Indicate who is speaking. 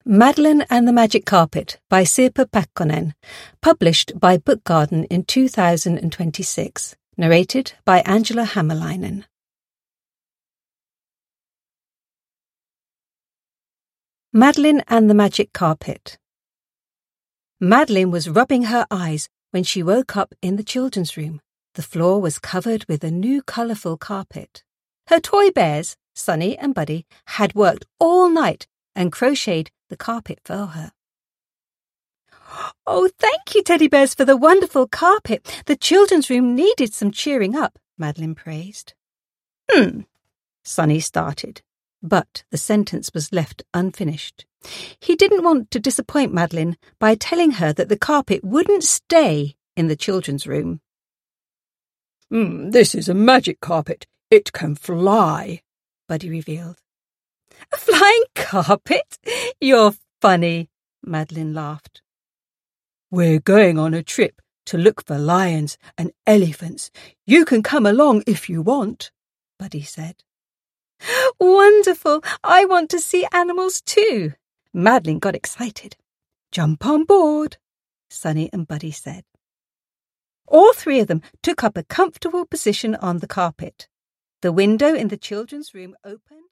Speaker 1: Madeline and the Magic Carpet by Sirpa Pakkonen, published by Book Garden in 2026, narrated by Angela Hämäläinen. Madeline and the Magic Carpet. Madeline was rubbing her eyes when she woke up in the children's room. The floor was covered with a new colourful carpet. Her toy bears, Sunny and Buddy, had worked all night and crocheted the carpet for her. "Oh, thank you, teddy bears, for the wonderful carpet. The children's room needed some cheering up," Madeline praised. Sunny started, but the sentence was left unfinished. He didn't want to disappoint Madeline by telling her that the carpet wouldn't stay in the children's room.
Speaker 2: This is a magic carpet. It can fly," Buddy revealed.
Speaker 1: "A flying carpet? You're funny," Madeline laughed.
Speaker 2: "We're going on a trip to look for lions and elephants. You can come along if you want," Buddy said.
Speaker 1: "Wonderful! I want to see animals too." Madeline got excited.
Speaker 2: "Jump on board,"
Speaker 1: Sunny and Buddy said. All three of them took up a comfortable position on the carpet. The window in the children's room opened.